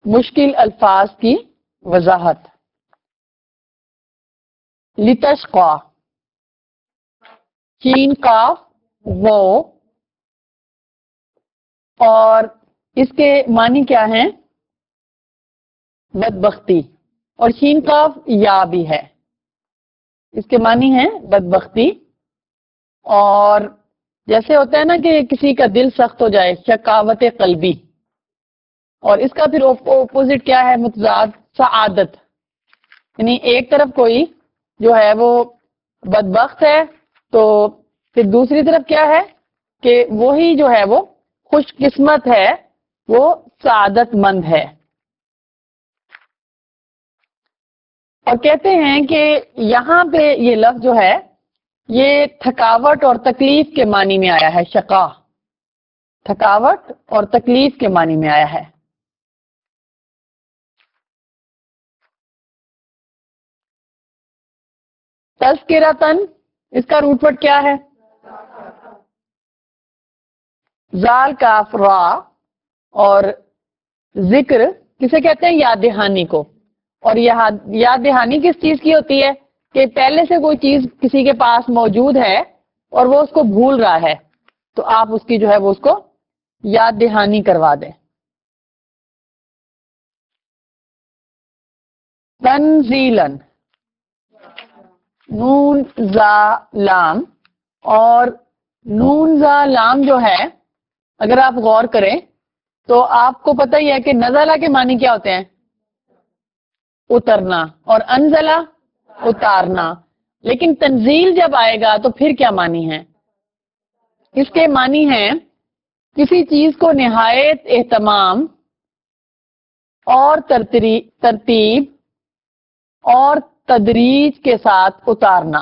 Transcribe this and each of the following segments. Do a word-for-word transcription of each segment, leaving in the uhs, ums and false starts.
مشکل الفاظ کی وضاحت. لتشقا، شین کاف وہ، اور اس کے معنی کیا ہیں؟ بدبختی، اور شین کاف یا بھی ہے، اس کے معنی ہیں بدبختی. اور جیسے ہوتا ہے نا کہ کسی کا دل سخت ہو جائے، شکاوت قلبی، اور اس کا پھر اپوزٹ کیا ہے؟ متضاد، سعادت. یعنی ایک طرف کوئی جو ہے وہ بدبخت ہے تو پھر دوسری طرف کیا ہے کہ وہی جو ہے وہ خوش قسمت ہے، وہ سعادت مند ہے. اور کہتے ہیں کہ یہاں پہ یہ لفظ جو ہے یہ تھکاوٹ اور تکلیف کے معنی میں آیا ہے. شقا تھکاوٹ اور تکلیف کے معنی میں آیا ہے. تذکرتن، اس کا روٹ ورڈ کیا ہے؟ زال کاف را، اور ذکر کسے کہتے ہیں؟ یاد دہانی کو. اور یاد دہانی کس چیز کی ہوتی ہے؟ کہ پہلے سے کوئی چیز کسی کے پاس موجود ہے اور وہ اس کو بھول رہا ہے، تو آپ اس کی جو ہے وہ اس کو یاد دہانی کروا دیں. تنزیلاً، نون زا لام، اور نون زا لام جو ہے اگر آپ غور کریں تو آپ کو پتہ ہی ہے کہ نزلہ کے معنی کیا ہوتے ہیں؟ اترنا، اور انزلہ اتارنا. لیکن تنزیل جب آئے گا تو پھر کیا معنی ہے؟ اس کے معنی ہیں کسی چیز کو نہایت اہتمام اور ترتیب اور تدریج کے ساتھ اتارنا.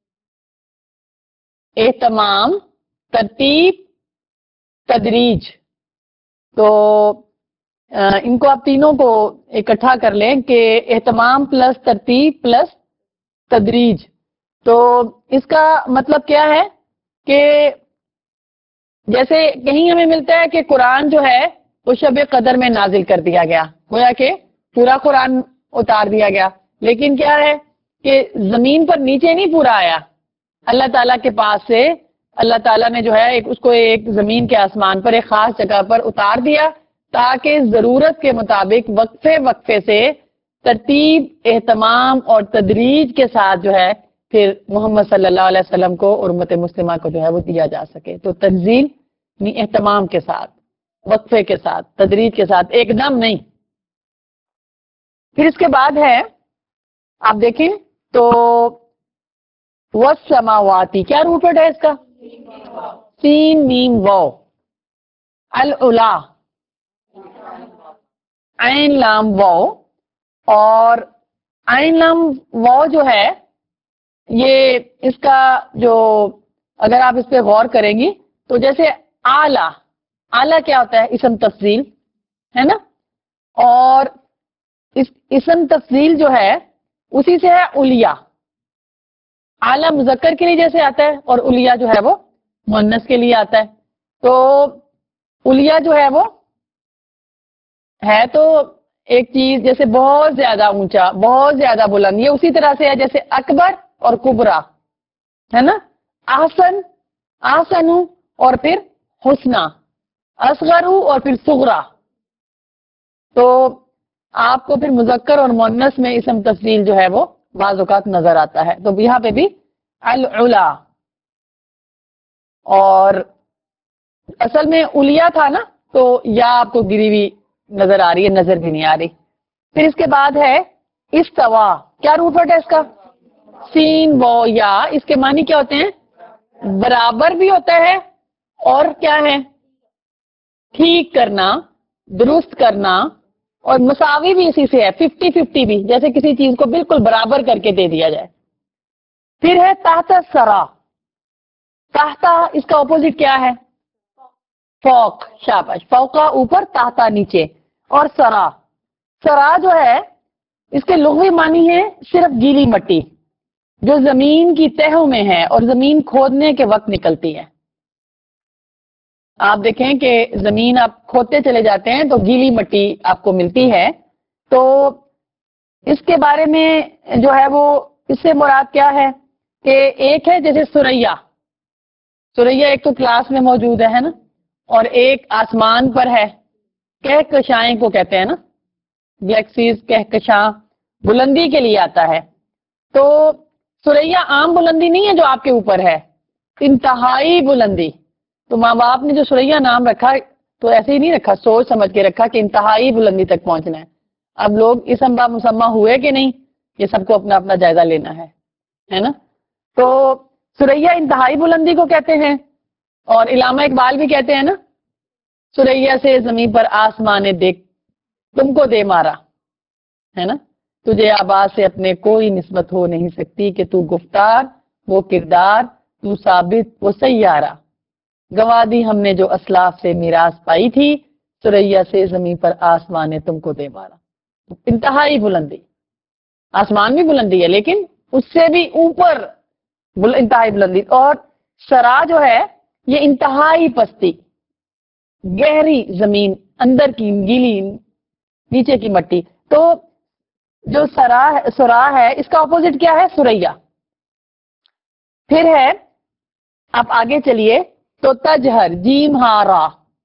اہتمام، ترتیب، تدریج. تو ان کو آپ تینوں کو اکٹھا کر لیں کہ اہتمام پلس ترتیب پلس تدریج. تو اس کا مطلب کیا ہے کہ جیسے کہیں ہمیں ملتا ہے کہ قرآن جو ہے وہ شب قدر میں نازل کر دیا گیا، گویا کہ پورا قرآن اتار دیا گیا. لیکن کیا ہے کہ زمین پر نیچے نہیں پورا آیا، اللہ تعالیٰ کے پاس سے اللہ تعالیٰ نے جو ہے ایک اس کو ایک زمین کے آسمان پر ایک خاص جگہ پر اتار دیا تاکہ ضرورت کے مطابق وقفے وقفے سے ترتیب، اہتمام اور تدریج کے ساتھ جو ہے پھر محمد صلی اللہ علیہ وسلم کو اور امت مسلمہ کو جو ہے وہ دیا جا سکے. تو تنزیل یعنی اہتمام کے ساتھ، وقفے کے ساتھ، تدریج کے ساتھ، ایک دم نہیں. پھر اس کے بعد ہے آپ دیکھیں تو والسماواتی، کیا روٹ ورڈ ہے اس کا؟ سین میم واو. العلا، عین لام واو، اور عین لام واو جو ہے یہ اس کا جو اگر آپ اس پہ غور کریں گی تو جیسے اعلیٰ، اعلیٰ کیا ہوتا ہے؟ اسم تفضیل ہے نا. اور اس اسم تفضیل جو ہے اسی سے ہے علیا. اعلیٰ مذکر کے لیے جیسے آتا ہے اور علیا جو ہے وہ مؤنث کے لیے آتا ہے. تو علیا جو ہے وہ ہے تو ایک چیز جیسے بہت زیادہ اونچا، بہت زیادہ بلند. یہ اسی طرح سے ہے جیسے اکبر اور کبرا ہے نا. احسن، احسنو، اور پھر حسنا. اصغرو اور پھر صغرا. تو آپ کو پھر مذکر اور مؤنث میں اسم تفضیل جو ہے وہ بعض اوقات نظر آتا ہے. تو یہاں پہ بھی العلا، اور اصل میں علیا تھا نا تو یا آپ کو گری ہوئی نظر آ رہی ہے، نظر بھی نہیں آ رہی. پھر اس کے بعد ہے استوا. کیا روٹ ورڈ ہے اس کا؟ سین و یا. اس کے معنی کیا ہوتے ہیں؟ برابر بھی ہوتا ہے اور کیا ہے؟ ٹھیک کرنا، درست کرنا، اور مساوی بھی اسی سے ہے، ففٹی ففٹی بھی، جیسے کسی چیز کو بالکل برابر کر کے دے دیا جائے. پھر ہے تحت سرا. تحت اس کا اپوزٹ کیا ہے؟ فوق. شاباش. فوقا اوپر، تحت نیچے. اور سرا، سرا جو ہے اس کے لغوی معنی ہے صرف گیلی مٹی جو زمین کی تہوں میں ہے اور زمین کھودنے کے وقت نکلتی ہے. آپ دیکھیں کہ زمین آپ کھودتے چلے جاتے ہیں تو گیلی مٹی آپ کو ملتی ہے. تو اس کے بارے میں جو ہے وہ اس سے مراد کیا ہے کہ ایک ہے جیسے سریا. سریا ایک تو کلاس میں موجود ہے نا, اور ایک آسمان پر ہے. کہکشائیں کو کہتے ہیں نا, گلیکسیز کہکشاں بلندی کے لیے آتا ہے. تو سریا عام بلندی نہیں ہے جو آپ کے اوپر ہے, انتہائی بلندی. تو ماں باپ نے جو سریا نام رکھا تو ایسے ہی نہیں رکھا, سوچ سمجھ کے رکھا کہ انتہائی بلندی تک پہنچنا ہے. اب لوگ اسم با مسمہ ہوئے کہ نہیں, یہ سب کو اپنا اپنا جائزہ لینا ہے, ہے نا. تو سریا انتہائی بلندی کو کہتے ہیں, اور علامہ اقبال بھی کہتے ہیں نا, سریا سے زمین پر آسمان دیکھ تم کو دے مارا, ہے نا. تجھے آواز سے اپنے کوئی نسبت ہو نہیں سکتی کہ تو گفتار وہ کردار تو ثابت وہ سیارہ. گوا دی ہم نے جو اسلاف سے میراث پائی تھی, سریا سے زمین پر آسمان نے تم کو دے مارا. انتہائی بلندی, آسمان بھی بلندی ہے لیکن اس سے بھی اوپر بل انتہائی بلندی. اور سرا جو ہے یہ انتہائی پستی, گہری زمین, اندر کی گیلی نیچے کی مٹی. تو جو سرا سرا ہے اس کا اپوزٹ کیا ہے, سریا. پھر ہے, آپ آگے چلیے تو تجہر جیم ہارا,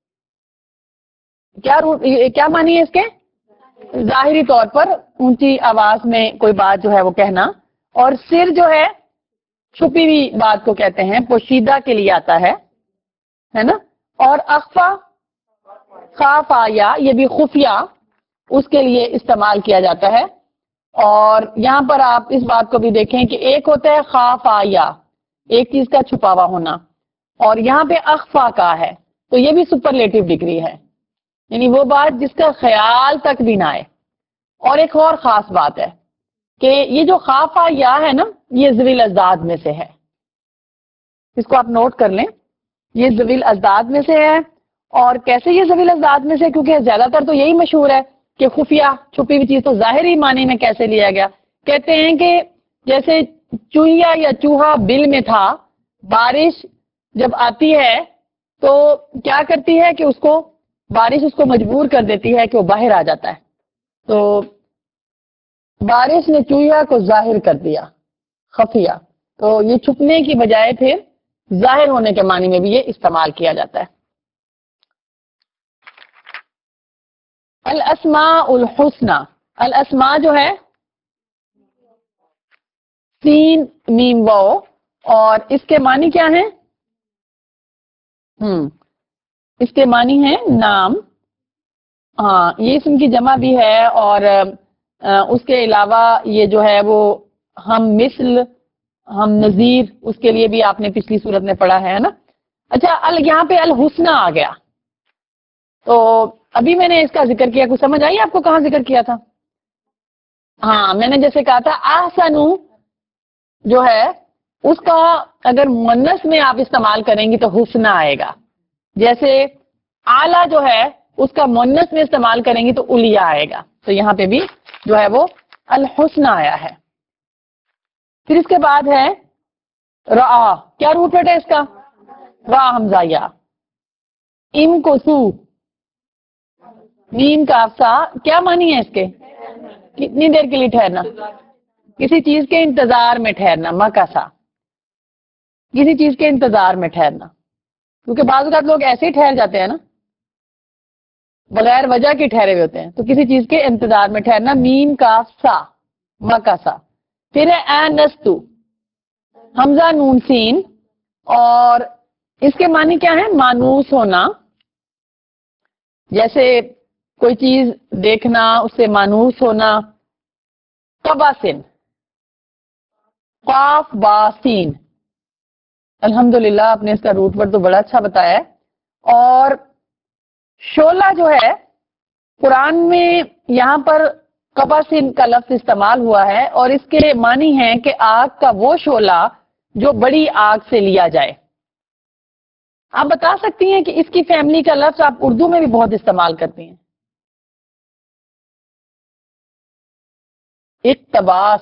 کیا کیا معنی ہے اس کے؟ ظاہری طور پر اونچی آواز میں کوئی بات جو ہے وہ کہنا. اور سر جو ہے چھپی ہوئی بات کو کہتے ہیں, پوشیدہ کے لیے آتا ہے, ہے نا. اور اخفا خاف آیا یہ بھی خفیہ اس کے لیے استعمال کیا جاتا ہے. اور یہاں پر آپ اس بات کو بھی دیکھیں کہ ایک ہوتا ہے خاف آیا, ایک چیز کا چھپا ہوا ہونا, اور یہاں پہ اخفا کا ہے, تو یہ بھی سپرلیٹو ڈگری ہے, یعنی وہ بات جس کا خیال تک بھی نہ آئے. اور ایک اور خاص بات ہے کہ یہ جو خافا یا ہے نا, یہ ذویل ازداد میں سے ہے. اس کو آپ نوٹ کر لیں, یہ ذویل ازداد میں سے ہے. اور کیسے یہ ذویل ازداد میں سے, کیونکہ زیادہ تر تو یہی مشہور ہے کہ خفیہ چھپی ہوئی چیز, تو ظاہری معنی میں کیسے لیا گیا. کہتے ہیں کہ جیسے چوہیا یا چوہا بل میں تھا, بارش جب آتی ہے تو کیا کرتی ہے کہ اس کو بارش اس کو مجبور کر دیتی ہے کہ وہ باہر آ جاتا ہے. تو بارش نے چوہیا کو ظاہر کر دیا, خفیہ. تو یہ چھپنے کی بجائے پھر ظاہر ہونے کے معنی میں بھی یہ استعمال کیا جاتا ہے. الاسماء الحسنى, الاسماء جو ہے سین میم واو, اور اس کے معنی کیا ہیں؟ ہم اس کے معنی ہے نام. ہاں, یہ اسم کی جمع بھی ہے, اور اس کے علاوہ یہ جو ہے وہ ہم مثل, ہم نظیر, اس کے لیے بھی آپ نے پچھلی صورت میں پڑھا ہے نا. اچھا, ال یہاں پہ الحسنى آ گیا, تو ابھی میں نے اس کا ذکر کیا, کچھ سمجھ آئی آپ کو کہاں ذکر کیا تھا؟ ہاں, میں نے جیسے کہا تھا احسن جو ہے اس کا اگر مؤنث میں آپ استعمال کریں گی تو حسنہ آئے گا. جیسے اعلیٰ جو ہے اس کا مؤنث میں استعمال کریں گی تو الیہ آئے گا. تو یہاں پہ بھی جو ہے وہ الحسنہ آیا ہے. پھر اس کے بعد ہے رعا, کیا روٹ بیٹا اس کا؟ را حمزہ یا. ام کو سو, میم کا افسا, کیا معنی ہے اس کے؟ کتنی دیر کے لیے ٹھہرنا, کسی چیز کے انتظار میں ٹھہرنا. مکاسا, کسی چیز کے انتظار میں ٹھہرنا. کیونکہ بعض اوقات لوگ ایسے ہی ٹھہر جاتے ہیں نا, بغیر وجہ کے ٹھہرے ہوئے ہوتے ہیں. تو کسی چیز کے انتظار میں ٹھہرنا, میم کا سا, مکاسا. پھر ہے انستو, حمزہ نون سین, اور اس کے معنی کیا ہے؟ مانوس ہونا. جیسے کوئی چیز دیکھنا, اس سے مانوس ہونا. قباسن, قاف باسین. الحمدللہ آپ نے اس کا روٹ ورڈ تو بڑا اچھا بتایا ہے. اور شعلہ جو ہے قرآن میں یہاں پر قباسن کا لفظ استعمال ہوا ہے, اور اس کے معنی ہے کہ آگ کا وہ شعلہ جو بڑی آگ سے لیا جائے. آپ بتا سکتی ہیں کہ اس کی فیملی کا لفظ آپ اردو میں بھی بہت استعمال کرتی ہیں. اقتباس,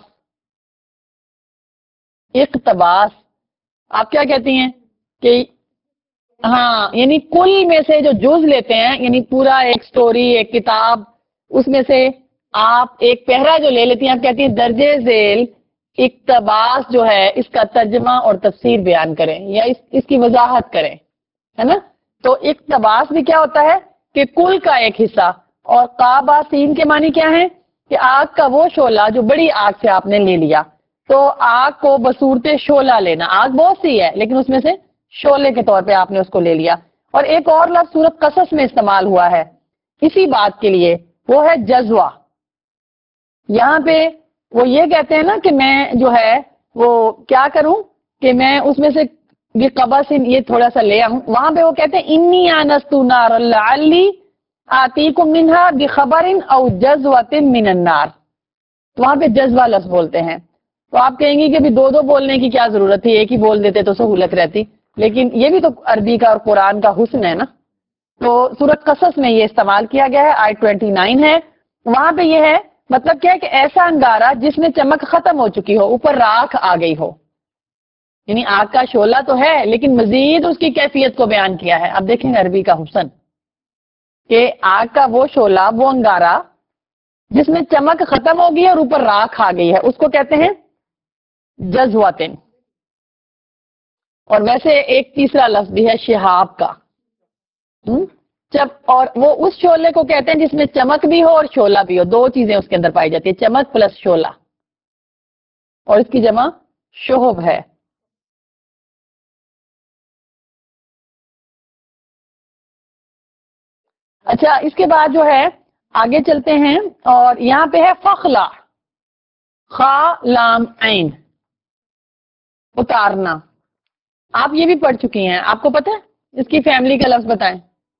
اقتباس آپ کیا کہتی ہیں کہ ہاں یعنی کل میں سے جو جز لیتے ہیں، یعنی پورا ایک سٹوری، ایک کتاب، اس میں سے آپ ایک پہرا جو لے لیتی ہیں، آپ کہتی ہیں درجے ذیل اقتباس جو ہے اس کا ترجمہ اور تفسیر بیان کریں یا اس اس کی وضاحت کریں، ہے نا؟ تو اقتباس بھی کیا ہوتا ہے کہ کل کا ایک حصہ، اور قابا سین کے معنی کیا ہے کہ آگ کا وہ شعلہ جو بڑی آگ سے آپ نے لے لیا، تو آگ کو بصورت شعلہ لینا، آگ بہت سی ہے لیکن اس میں سے شعلے کے طور پہ آپ نے اس کو لے لیا۔ اور ایک اور لفظ سورۃ قصص میں استعمال ہوا ہے اسی بات کے لیے، وہ ہے جزوہ۔ یہاں پہ وہ یہ کہتے ہیں نا کہ میں جو ہے وہ کیا کروں کہ میں اس میں سے یہ قبس یہ تھوڑا سا لے آؤں، وہاں پہ وہ کہتے ہیں انی آنست نارا لعلی آتیکم منہا بخبر او جزوۃ من النار، تو وہاں پہ جذبہ لفظ بولتے ہیں۔ تو آپ کہیں گی کہ بھی دو دو بولنے کی کیا ضرورت تھی، ایک ہی بول دیتے تو سہولت رہتی، لیکن یہ بھی تو عربی کا اور قرآن کا حسن ہے نا۔ تو سورۃ قصص میں یہ استعمال کیا گیا ہے، آیت انیس ہے، وہاں پہ یہ ہے مطلب کیا ہے کہ ایسا انگارہ جس میں چمک ختم ہو چکی ہو، اوپر راکھ آ گئی ہو، یعنی آگ کا شعلہ تو ہے لیکن مزید اس کی کیفیت کو بیان کیا ہے۔ اب دیکھیں عربی کا حسن کہ آگ کا وہ شعلہ، وہ انگارہ جس میں چمک ختم ہو گئی اور اوپر راکھ آ گئی ہے، اس کو کہتے ہیں جزواتن۔ اور ویسے ایک تیسرا لفظ بھی ہے شہاب کا، جب اور وہ اس شعلے کو کہتے ہیں جس میں چمک بھی ہو اور شعلہ بھی ہو، دو چیزیں اس کے اندر پائی جاتی ہے، چمک پلس شعلہ، اور اس کی جمع شہب ہے۔ اچھا اس کے بعد جو ہے آگے چلتے ہیں، اور یہاں پہ ہے فخلا، خا لام عین، اتارنا۔ آپ یہ بھی پڑھ چکی ہیں، آپ کو پتہ ہے اس کی فیملی کا لفظ بتائیں۔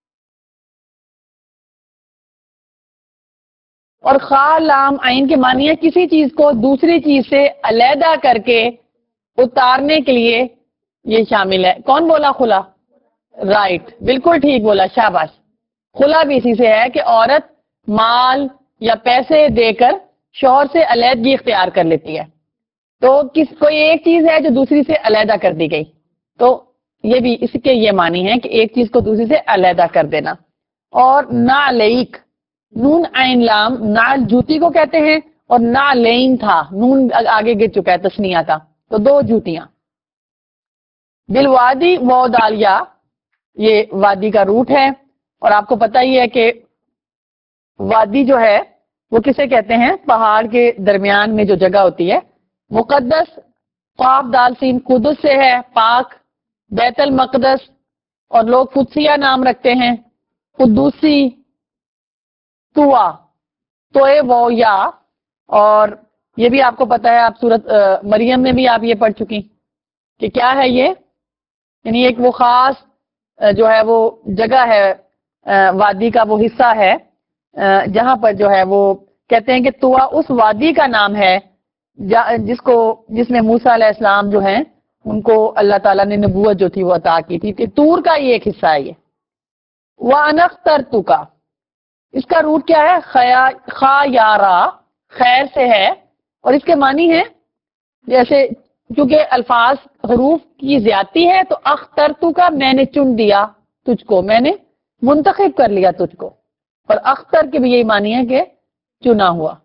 اور خا لام عین کے معنی ہے کسی چیز کو دوسری چیز سے علیحدہ کر کے اتارنے کے لیے یہ شامل ہے۔ کون بولا خلا؟ رائٹ، بالکل ٹھیک بولا، شاباش۔ خلا بھی اسی سے ہے کہ عورت مال یا پیسے دے کر شوہر سے علیحدگی اختیار کر لیتی ہے، تو کس کوئی ایک چیز ہے جو دوسری سے علیحدہ کر دی گئی، تو یہ بھی اس کے یہ معنی ہے کہ ایک چیز کو دوسری سے علیحدہ کر دینا۔ اور نعلیک، نون عین لام، نعل جوتی کو کہتے ہیں، اور نعلین تھا، نون آگے گر چکا ہے، تسنیہ تھا، تو دو جوتیاں۔ بالوادی و دالیا، یہ وادی کا روٹ ہے، اور آپ کو پتہ ہی ہے کہ وادی جو ہے وہ کسے کہتے ہیں؟ پہاڑ کے درمیان میں جو جگہ ہوتی ہے۔ مقدس، قاف دال سین، قدس سے ہے، پاک، بیت المقدس، اور لوگ قدسیہ نام رکھتے ہیں، قدوسی، توا، توئے وہ یا، اور یہ بھی آپ کو پتہ ہے، آپ سورت مریم میں بھی آپ یہ پڑھ چکی کہ کیا ہے یہ، یعنی ایک وہ خاص جو ہے وہ جگہ ہے، وادی کا وہ حصہ ہے جہاں پر جو ہے وہ کہتے ہیں کہ توا اس وادی کا نام ہے جس کو جس میں موسیٰ علیہ السلام جو ہیں ان کو اللہ تعالیٰ نے نبوت جو تھی وہ عطا کی تھی، کہ طور کا یہ ایک حصہ ہے یہ۔ وَأَنَا اخْتَرْتُكَ، اس کا روٹ کیا ہے؟ خیا خا یارا، خیر سے ہے، اور اس کے معنی ہے جیسے کیونکہ الفاظ حروف کی زیادتی ہے تو اخترتک کا میں نے چن دیا تجھ کو، میں نے منتخب کر لیا تجھ کو، اور اختر کے بھی یہی معنی ہے کہ چنا ہوا۔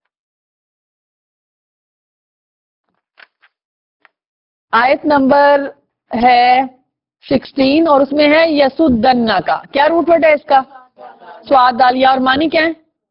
آیت نمبر ہے سکسٹین، اور اس میں ہے یسدنا کا کیا روٹ ورڈ ہے اس کا؟ سواد دالیا، اور معنی کیا ہے؟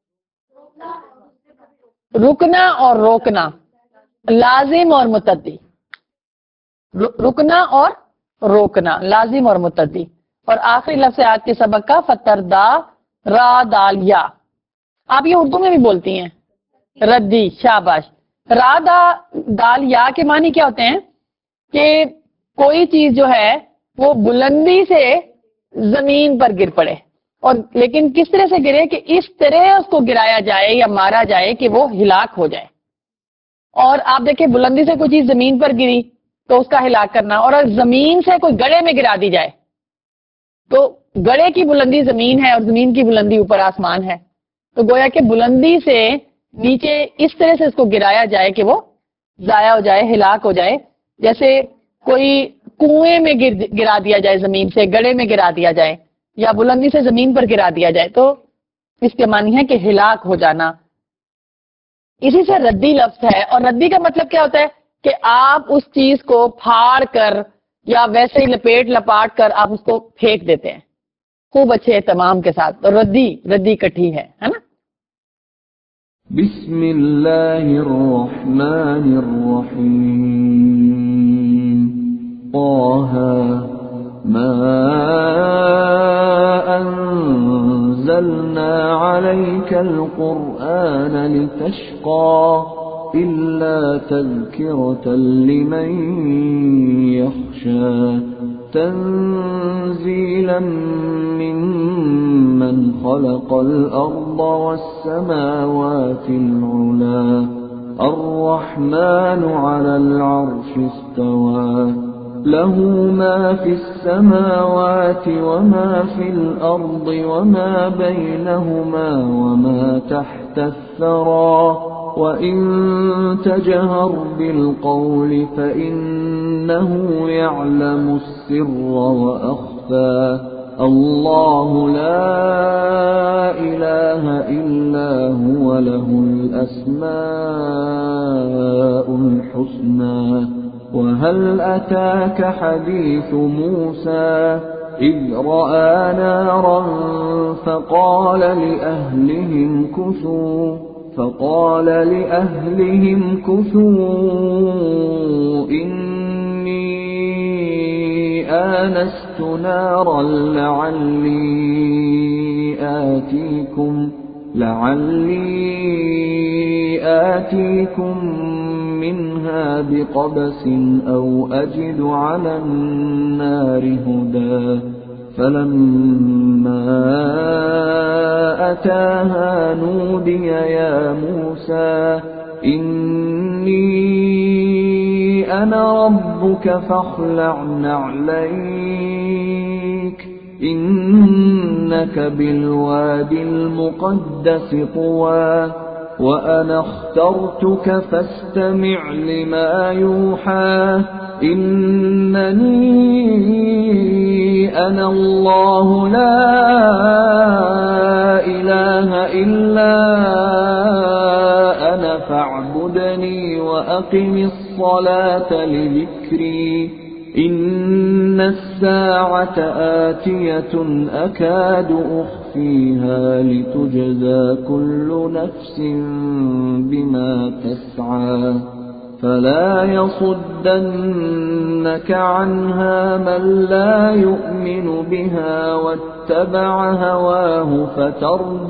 رکنا اور روکنا، لازم اور متعدی، رکنا اور روکنا، لازم اور متعدی۔ اور آخری لفظ آج کے سبق کا فتردا را دالیا، آپ یہ اردو میں بھی بولتی ہیں، ردی، شاباش۔ را دا دال یا کے معنی کیا ہوتے ہیں کہ کوئی چیز جو ہے وہ بلندی سے زمین پر گر پڑے، اور لیکن کس طرح سے گرے کہ اس طرح اس کو گرایا جائے یا مارا جائے کہ وہ ہلاک ہو جائے۔ اور آپ دیکھیں بلندی سے کوئی چیز زمین پر گری تو اس کا ہلاک کرنا، اور اگر زمین سے کوئی گڑھے میں گرا دی جائے تو گڑھے کی بلندی زمین ہے اور زمین کی بلندی اوپر آسمان ہے، تو گویا کہ بلندی سے نیچے اس طرح سے اس کو گرایا جائے کہ وہ ضائع ہو جائے، ہلاک ہو جائے۔ جیسے کوئی कुएं में गिर गिरा दिया जाए, जमीन से गड्ढे में गिरा दिया जाए या बुलंदी से जमीन पर गिरा दिया जाए, तो इसके मानी है कि हिलाक हो जाना। इसी से रद्दी लफ्ज है। और रद्दी का मतलब क्या होता है कि आप उस चीज को फाड़ कर या वैसे ही लपेट लपाट कर आप उसको फेंक देते हैं खूब अच्छे तमाम के साथ। तो रद्दी रद्दी इकट्ठी है, है ना। बिस्मिल्लाहिर्रहमानिर्रहीम। ताहा मा अंज़लना अलैकल कुरआन लितश्क़ा इल्ला तज़किरतन लिमन यख़्शा तंज़ीलन मिम्मन ख़लक़ल अर्ज़ वस्समावातिल उला अर्रहमानु अलल अर्शि इस्तवा लहू मा फिस्समावाति वमा फिल अर्ज़ि वमा बैनहुमा वमा तहतस्सरा वइन तजहर बिलक़ौल फ़इन्नहु यअलमुस्सिर्र वअख़फ़ा अल्लाहु ला इलाहा इल्ला हुव लहुल अस्माउल हुस्ना वहल अताक हदीस मूसा إذ رأى نارا فقال لأهلهم كثوا فقال لأهلهم كثوا إني آنست نارا لعلي آتيكم لعلي آتيكم منها بقبس أو أجد على النار هدى فلما أتاها نودي يا موسى إني أنا ربك فاخلع نعليك إنك بالوادي المقدس طوى وأنا اخترتك فاستمع لما يوحى إنني أنا الله لا إله إلا أنا فاعبدني وأقم الصلاة لذكري إن الساعة آتية أكاد أخفيها لتجزى كل نفس بما تسعى فلا يصدنك عنها من لا يؤمن بها واتبع هواه فتردى